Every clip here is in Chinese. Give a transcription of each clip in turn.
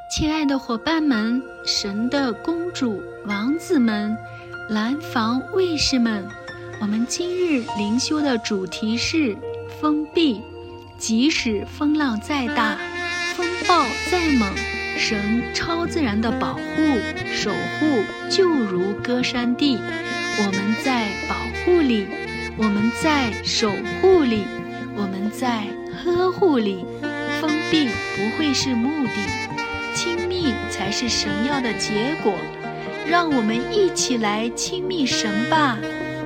亲爱的伙伴们，神的公主、王子们，蓝房卫士们，我们今日灵修的主题是封闭。即使风浪再大，风暴再猛，神超自然的保护、守护就如歌山地。我们在保护里，我们在守护里，我们在呵护里。封闭不会是目的，亲密才是神要的结果。让我们一起来亲密神吧。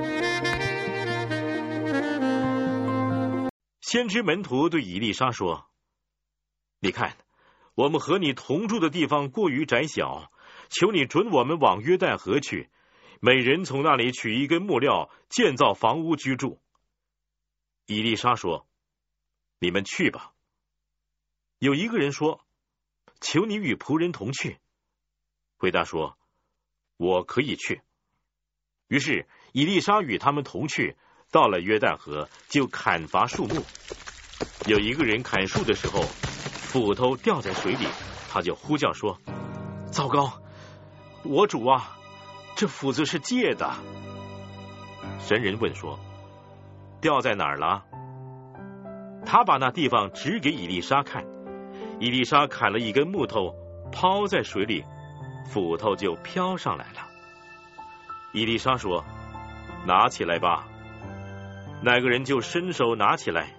先知门徒对以利沙说：你看，我们和你同住的地方过于窄小，求你准我们往约旦河去，每人从那里取一根木料，建造房屋居住。以利沙说：你们去吧。有一个人说：求你与仆人同去。回答说：我可以去。于是以利沙与他们同去，到了约旦河，就砍伐树木。有一个人砍树的时候，斧头掉在水里，他就呼叫说：糟糕，我主啊，这斧子是借的。神人问说：掉在哪儿了？他把那地方指给以利沙看。以利沙砍了一根木头，抛在水里，斧头就飘上来了。以利沙说：拿起来吧。那个人就伸手拿起来。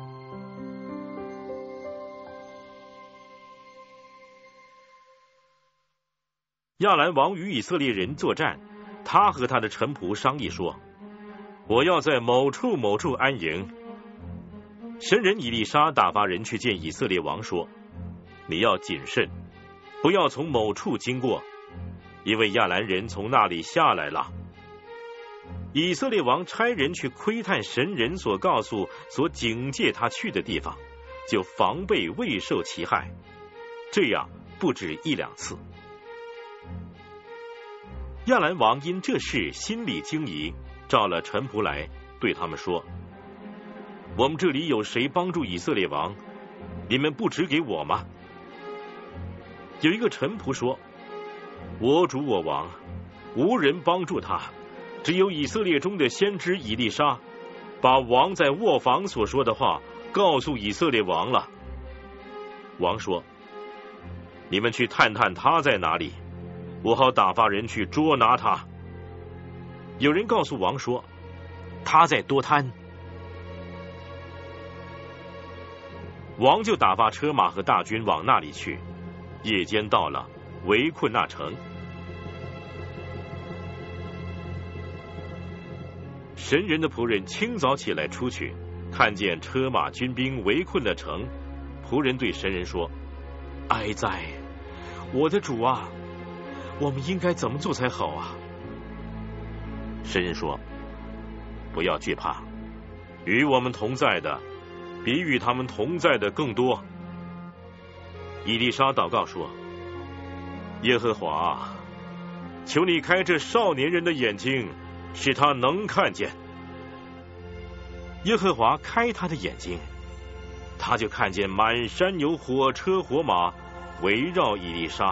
亚兰王与以色列人作战，他和他的臣仆商议说：我要在某处某处安营。神人以利沙打发人去见以色列王说：你要谨慎，不要从某处经过，因为亚兰人从那里下来了。以色列王差人去窥探神人所告诉、所警戒他去的地方，就防备未受其害，这样不止一两次。亚兰王因这事心里惊疑，召了臣仆来，对他们说：我们这里有谁帮助以色列王？你们不指给我吗？有一个臣仆说：我主我王，无人帮助他，只有以色列中的先知以利沙，把王在卧房所说的话告诉以色列王了。王说：你们去探探他在哪里，我好打发人去捉拿他。有人告诉王说：他在多滩。王就打发车马和大军往那里去，夜间到了，围困那城。神人的仆人清早起来出去，看见车马军兵围困了城。仆人对神人说：哀哉，我的主啊，我们应该怎么做才好啊？神人说：不要惧怕，与我们同在的比与他们同在的更多。以利沙祷告说：耶和华，求你开这少年人的眼睛，使他能看见。耶和华开他的眼睛，他就看见满山有火车火马围绕以利沙。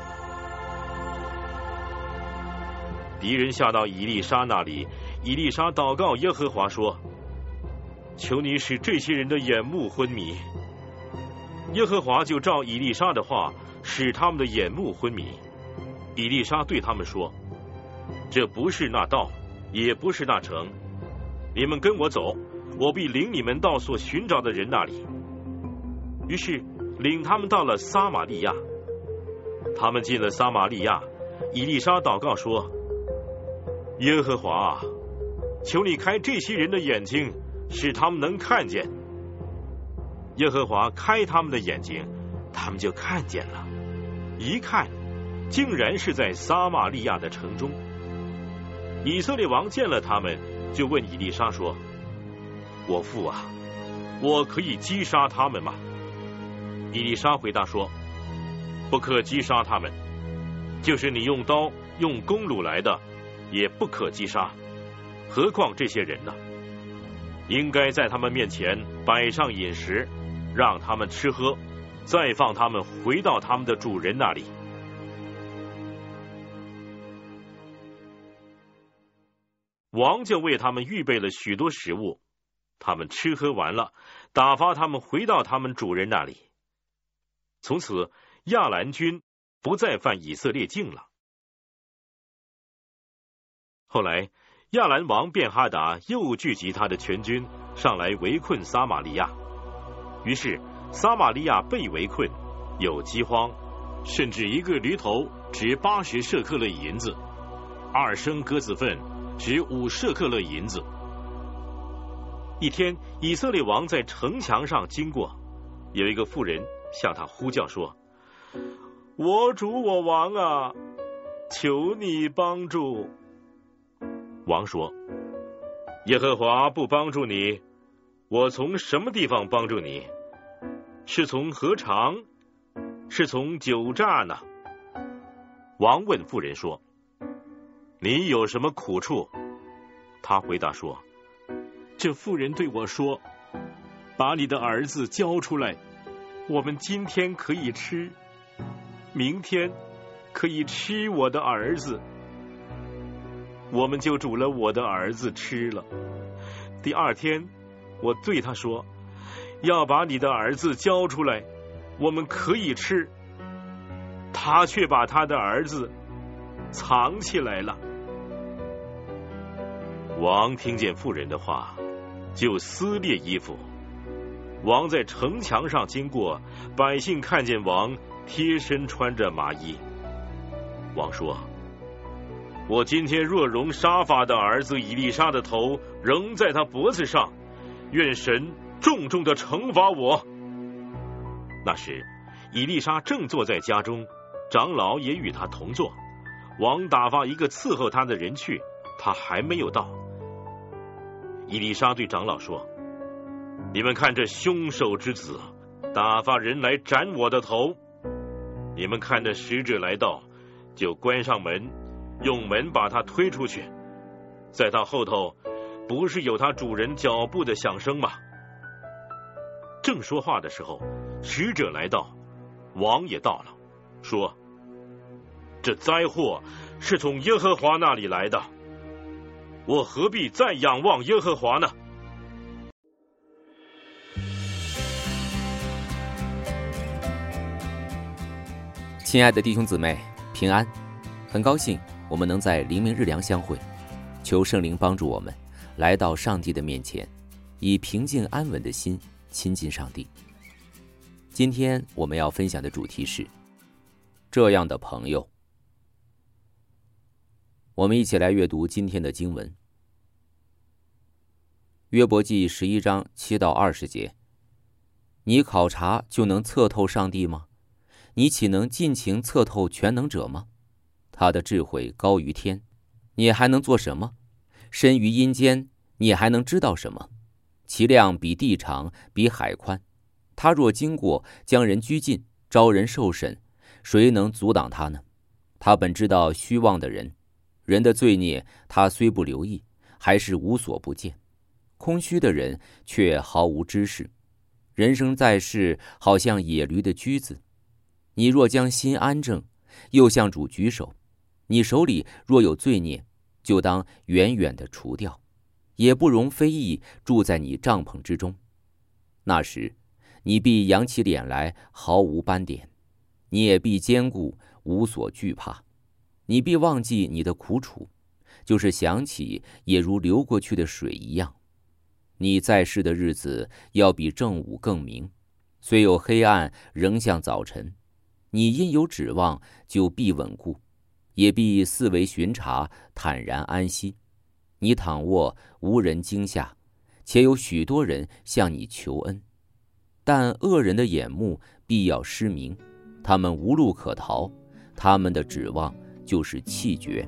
敌人下到以利沙那里，以利沙祷告耶和华说：求你使这些人的眼目昏迷。耶和华就照以利沙的话，使他们的眼目昏迷。以利沙对他们说：这不是那道，也不是那城，你们跟我走，我必领你们到所寻找的人那里。于是领他们到了撒玛利亚。他们进了撒玛利亚，以利沙祷告说：耶和华，求你开这些人的眼睛，使他们能看见。耶和华开他们的眼睛，他们就看见了，一看，竟然是在撒玛利亚的城中。以色列王见了他们，就问以利沙说：我父啊，我可以击杀他们吗？以利沙回答说：不可击杀他们，就是你用刀用弓弩来的，也不可击杀，何况这些人呢？应该在他们面前摆上饮食，让他们吃喝， 再放他们回到他们的主人那里。王就为他们预备了许多食物，他们吃喝完了，打发他们回到他们主人那里。从此亚兰军不再犯以色列境了。后来亚兰王便哈达又聚集他的全军，上来围困撒玛利亚。于是撒玛利亚被围困，有饥荒，甚至一个驴头值80舍克勒银子，2升鸽子粪值5舍克勒银子。一天，以色列王在城墙上经过，有一个妇人向他呼叫说：“我主我王啊，求你帮助。”王说：“耶和华不帮助你，我从什么地方帮助你？是从何长？是从酒榨呢？”王问妇人说：“你有什么苦处？”他回答说：“这妇人对我说，把你的儿子交出来，我们今天可以吃，明天可以吃我的儿子。我们就煮了我的儿子吃了。第2天，我对他说，要把你的儿子交出来，我们可以吃。他却把他的儿子藏起来了。”王听见妇人的话，就撕裂衣服。王在城墙上经过，百姓看见王贴身穿着麻衣。王说：“我今天若容沙法的儿子以利沙的头仍在他脖子上，愿神重重的惩罚我。”那时以利沙正坐在家中，长老也与他同坐。王打发一个伺候他的人去，他还没有到。以利沙对长老说：“你们看这凶手之子，打发人来斩我的头。你们看这使者来到，就关上门，用门把他推出去。在他后头，不是有他主人脚步的响声吗？”正说话的时候，使者来到，王也到了，说：“这灾祸是从耶和华那里来的，我何必再仰望耶和华呢？” 亲爱的弟兄姊妹，平安！很高兴我们能在黎明日良相会，求圣灵帮助我们来到上帝的面前，以平静安稳的心亲近上帝。今天我们要分享的主题是这样的朋友。我们一起来阅读今天的经文。约伯记11章7到20节。你考察就能测透上帝吗？你岂能尽情测透全能者吗？他的智慧高于天，你还能做什么？深于阴间，你还能知道什么？其量比地长，比海宽。他若经过，将人拘禁，招人受审，谁能阻挡他呢？他本知道虚妄的人，人的罪孽他虽不留意，还是无所不见。空虚的人却毫无知识。人生在世，好像野驴的驹子。你若将心安正，又向主举手，你手里若有罪孽，就当远远地除掉，也不容非议住在你帐篷之中。那时你必扬起脸来，毫无斑点，你也必坚固，无所惧怕。你必忘记你的苦楚，就是想起，也如流过去的水一样。你在世的日子要比正午更明，虽有黑暗，仍像早晨。你因有指望，就必稳固，也必四围巡查，坦然安息。你躺卧，无人惊吓，且有许多人向你求恩。但恶人的眼目必要失明，他们无路可逃，他们的指望就是气绝。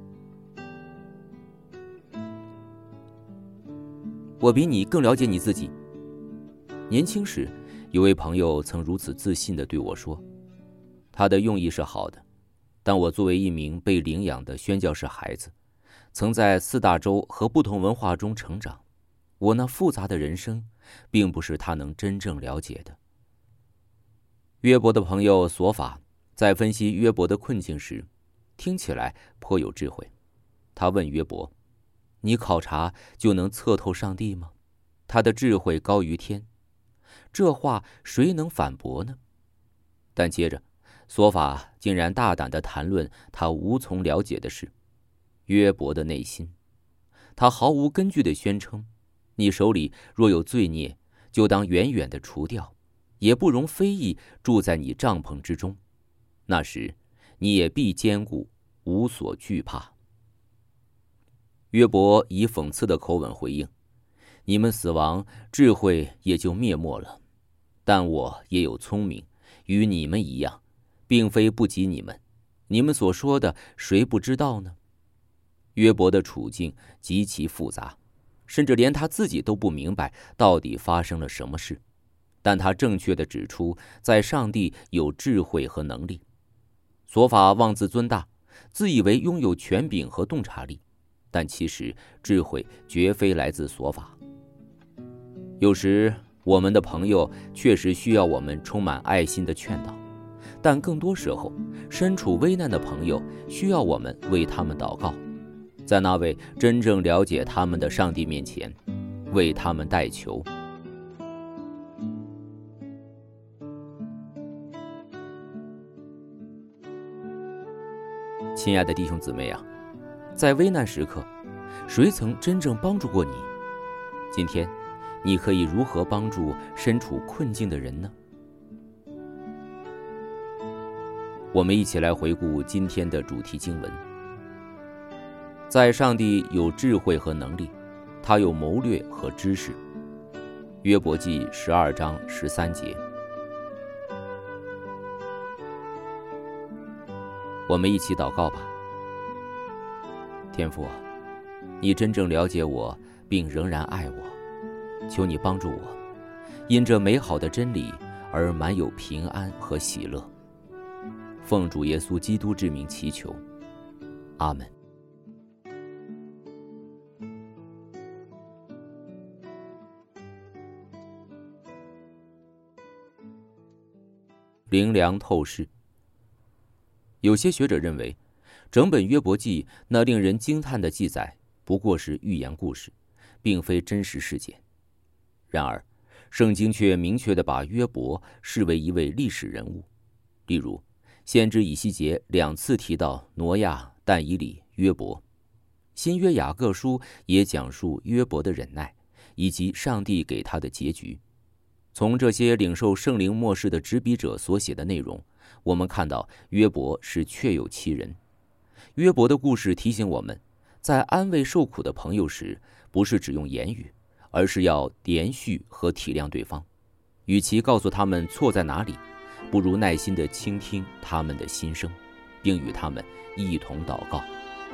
我比你更了解你自己。年轻时，有位朋友曾如此自信地对我说，他的用意是好的，但我作为一名被领养的宣教士孩子，曾在4大洲和不同文化中成长，我那复杂的人生并不是他能真正了解的。 约伯的朋友索法在分析约伯的困境时，听起来颇有智慧。他问约伯：你考察就能测透上帝吗？他的智慧高于天。这话谁能反驳呢？但接着索法竟然大胆地谈论他无从了解的事，约伯的内心。他毫无根据地宣称，你手里若有罪孽，就当远远地除掉，也不容非议住在你帐篷之中，那时你也必坚固，无所惧怕。约伯以讽刺的口吻回应：你们死亡，智慧也就灭没了，但我也有聪明，与你们一样，并非不及你们。你们所说的，谁不知道呢？约伯的处境极其复杂，甚至连他自己都不明白到底发生了什么事，但他正确地指出，在上帝有智慧和能力。索法妄自尊大，自以为拥有权柄和洞察力，但其实智慧绝非来自索法。有时我们的朋友确实需要我们充满爱心的劝导，但更多时候，身处危难的朋友需要我们为他们祷告，在那位真正了解他们的上帝面前，为他们代求。亲爱的弟兄姊妹啊，在危难时刻，谁曾真正帮助过你？今天你可以如何帮助身处困境的人呢？我们一起来回顾今天的主题经文。在上帝有智慧和能力，他有谋略和知识。约伯记12章13节。我们一起祷告吧。天父，你真正了解我，并仍然爱我，求你帮助我，因这美好的真理而满有平安和喜乐。奉主耶稣基督之名祈求，阿们。灵粮透视。有些学者认为，整本约伯记那令人惊叹的记载不过是寓言故事，并非真实事件。然而，圣经却明确地把约伯视为一位历史人物。例如，先知以西结2次提到挪亚、但以理、约伯。新约雅各书也讲述约伯的忍耐，以及上帝给他的结局。从这些领受圣灵默示的执笔者所写的内容，我们看到约伯是确有其人。约伯的故事提醒我们，在安慰受苦的朋友时，不是只用言语，而是要连续和体谅对方。与其告诉他们错在哪里，不如耐心地倾听他们的心声，并与他们一同祷告。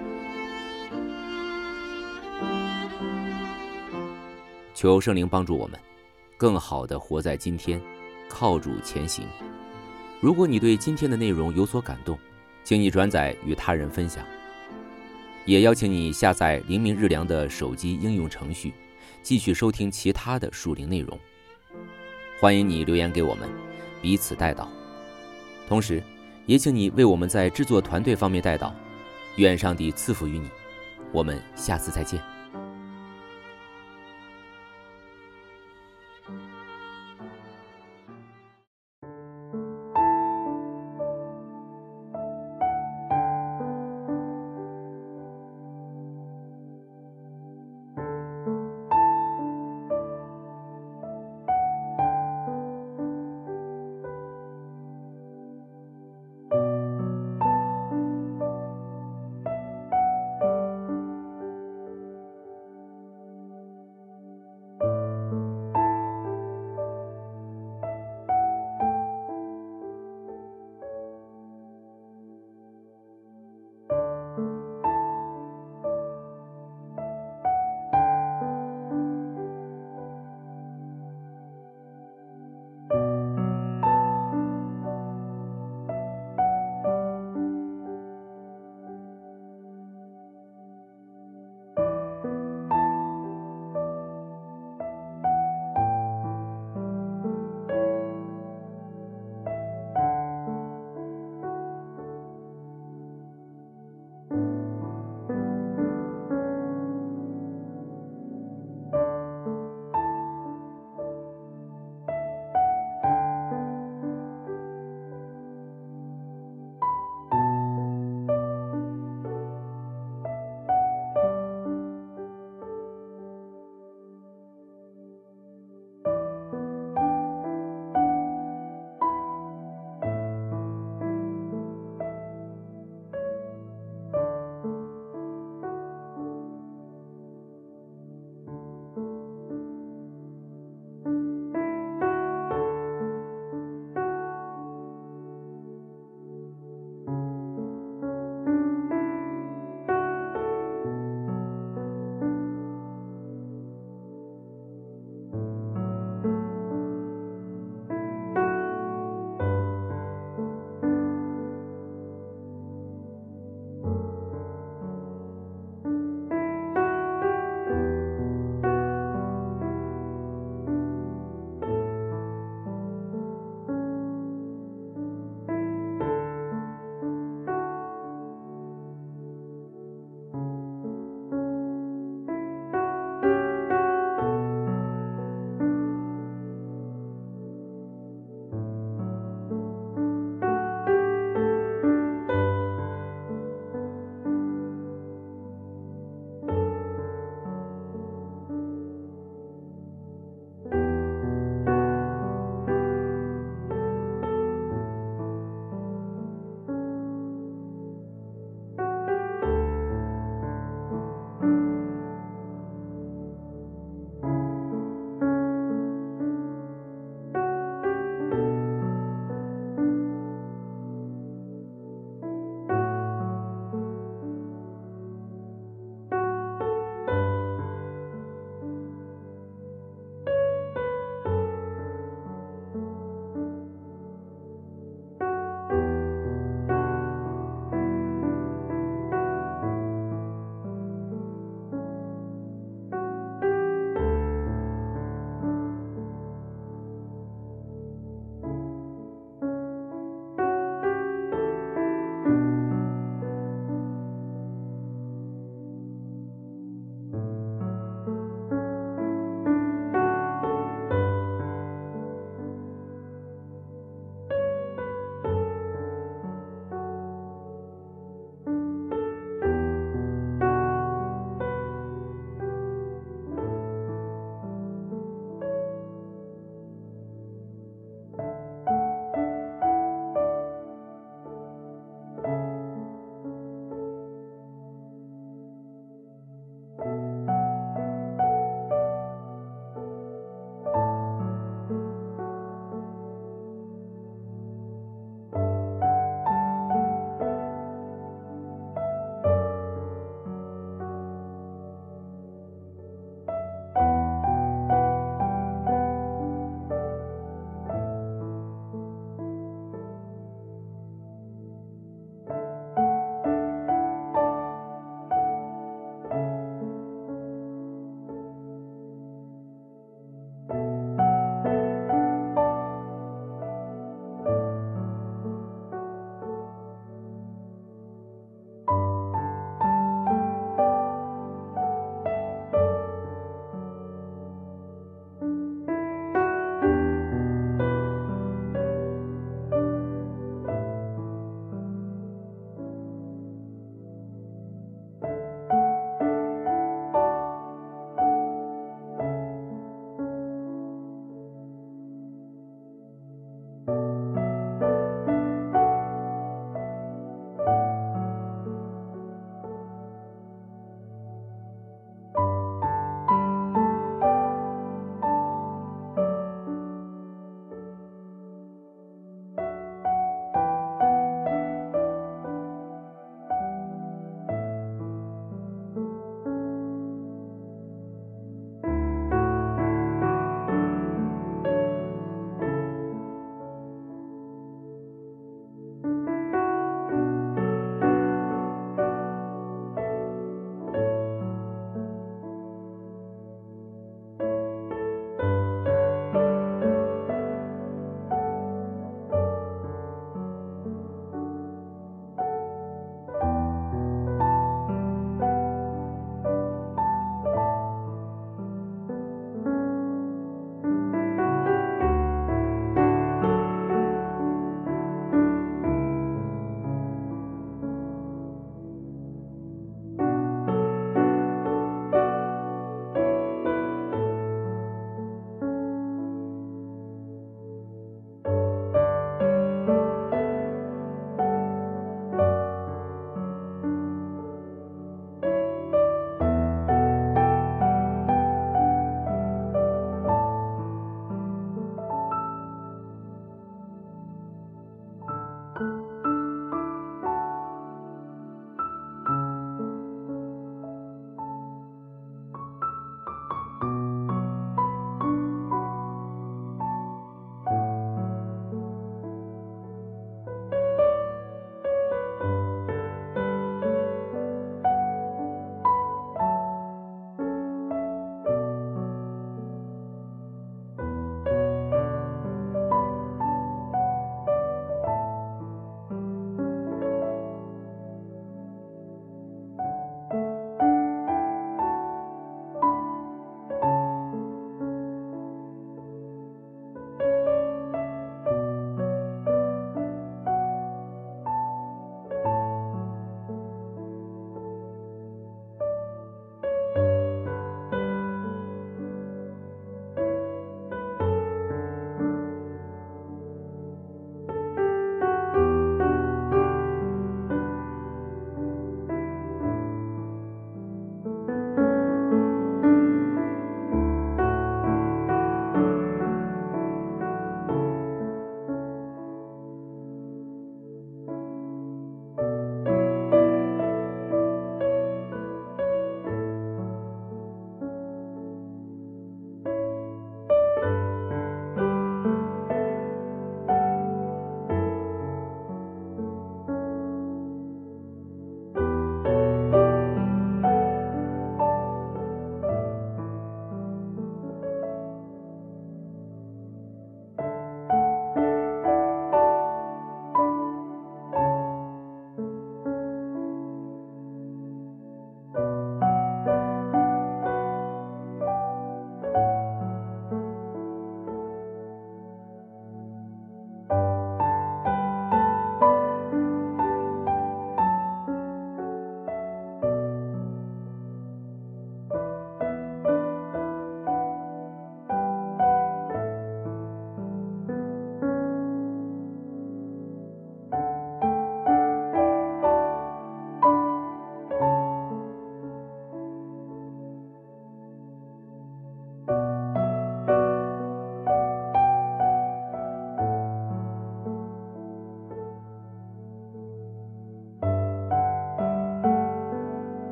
求圣灵帮助我们更好地活在今天，靠主前行。如果你对今天的内容有所感动，请你转载与他人分享。也邀请你下载灵命日粮的手机应用程序，继续收听其他的属灵内容。欢迎你留言给我们，彼此代祷。同时，也请你为我们在制作团队方面代祷。愿上帝赐福于你。我们下次再见。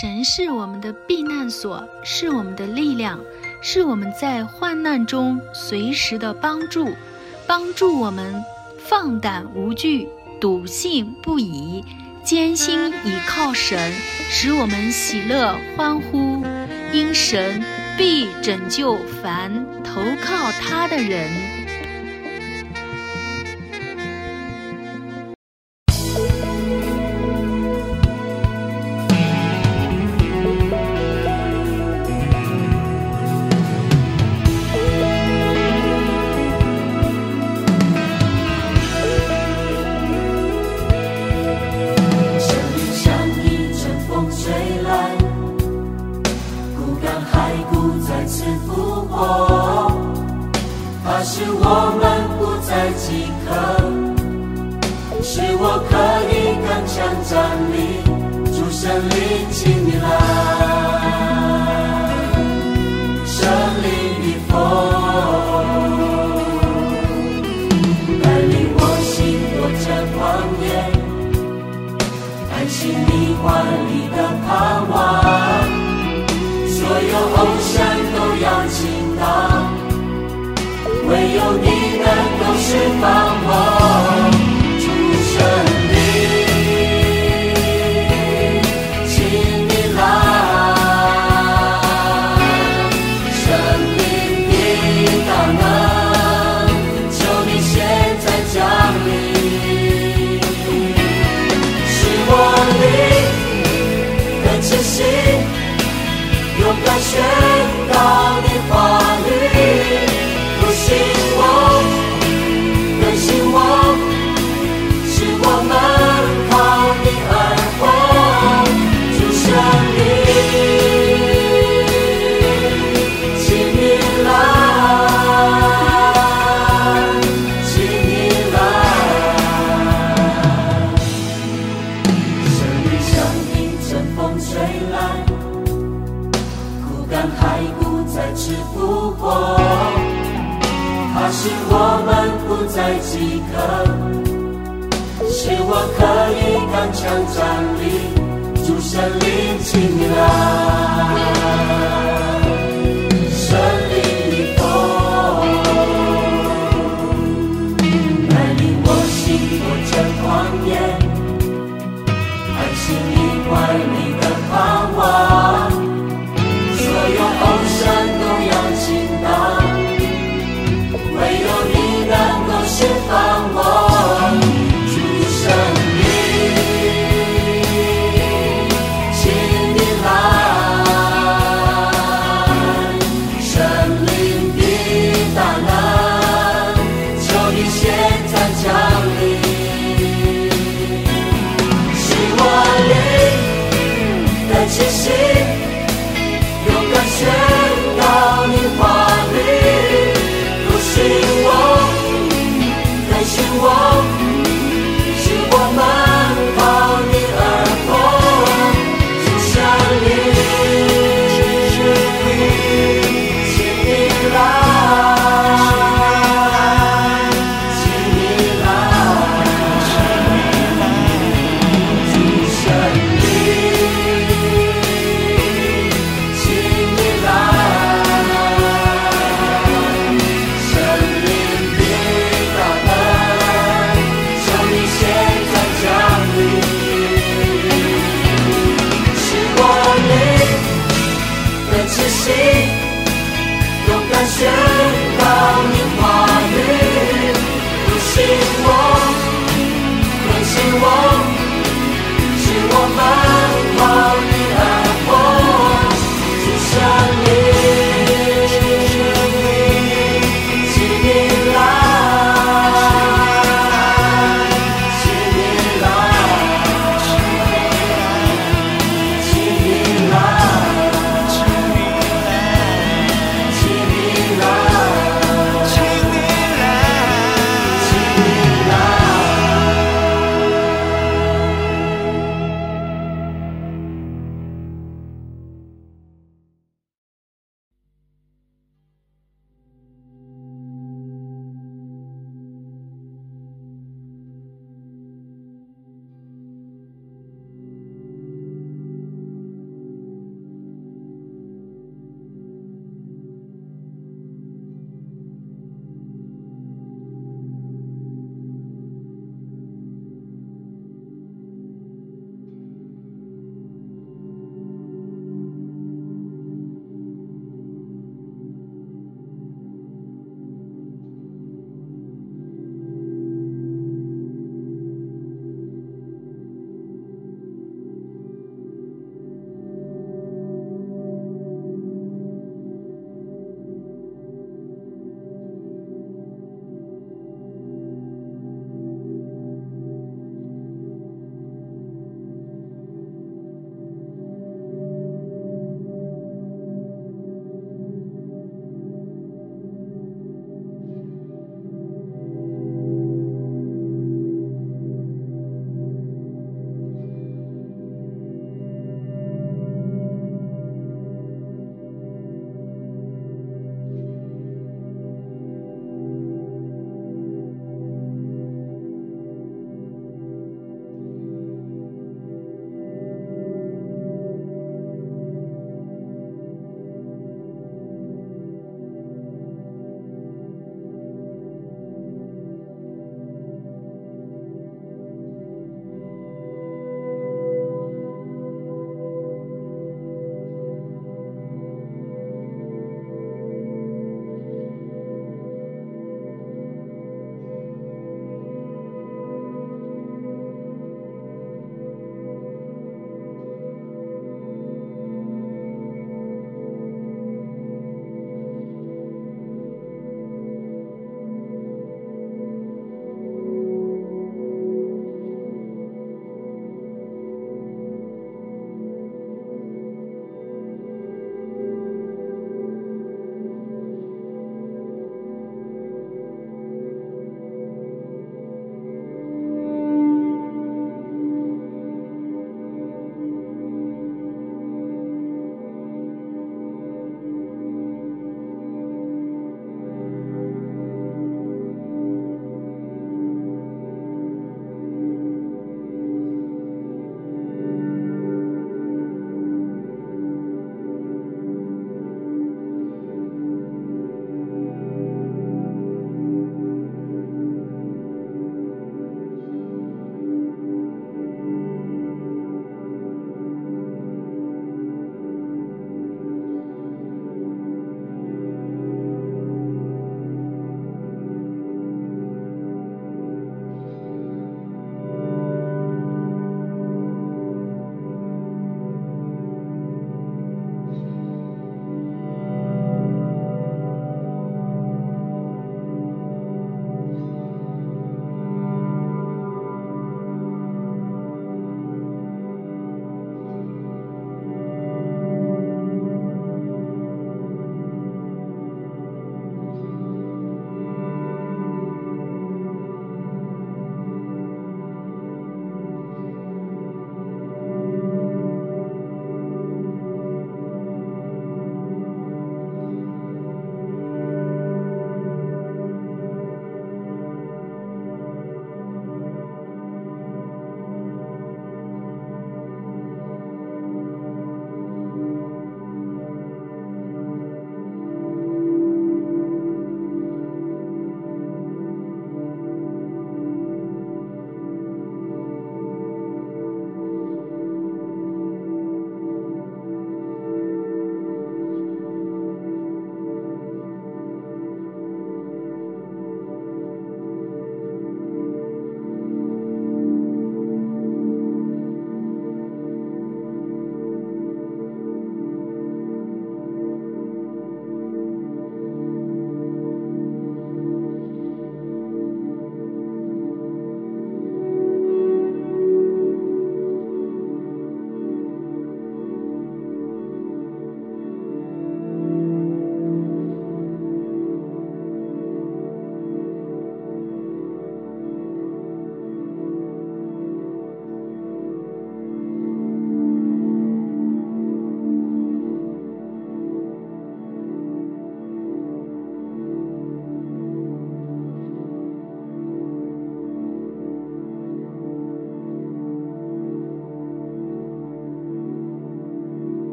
神是我们的避难所，是我们的力量，是我们在患难中随时的帮助我们放胆无惧，笃信不疑，坚心倚靠神，使我们喜乐欢呼，因神必拯救凡投靠他的人。 使我们不再饥渴，使我可以刚强站立，主神灵请你来，神灵的风带领我行过这旷野，安息你怀里的盼望，所有偶像都要倾倒，唯有你能够释放我，主神灵，请你来，神灵的大能，求你现在降临，使我灵的气息，勇敢宣告你话语，更新我，使我们靠你而活，主神灵，请你来，请你来，神灵像一阵风吹来，枯干骸骨再次复活，它使我们不再饥渴，使我可以刚强站立，主神灵请你来，神灵的风带领我行过这旷野，安息你怀里的盼望，所有偶像都要倾倒，唯有你能够释放我，主神灵，请你来，神灵的大能，求你现在降临，使我灵的气息，勇敢宣告你话语，更新我，使我们靠你而活，主神灵，请你来，请你来，主神灵，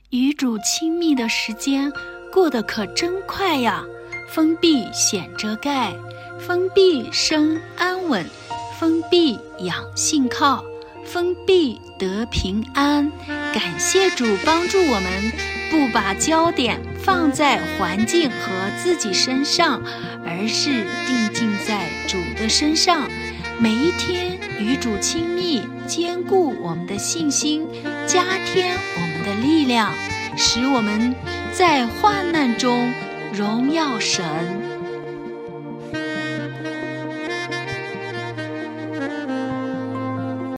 与主亲密的时间过得可真快呀！封闭显遮盖，封闭生安稳，封闭养信靠，封闭得平安。感谢主帮助我们，不把焦点放在环境和自己身上，而是定睛在主的身上。每一天与主亲密，坚固我们的信心，加添我们的力量，使我们在患难中荣耀神。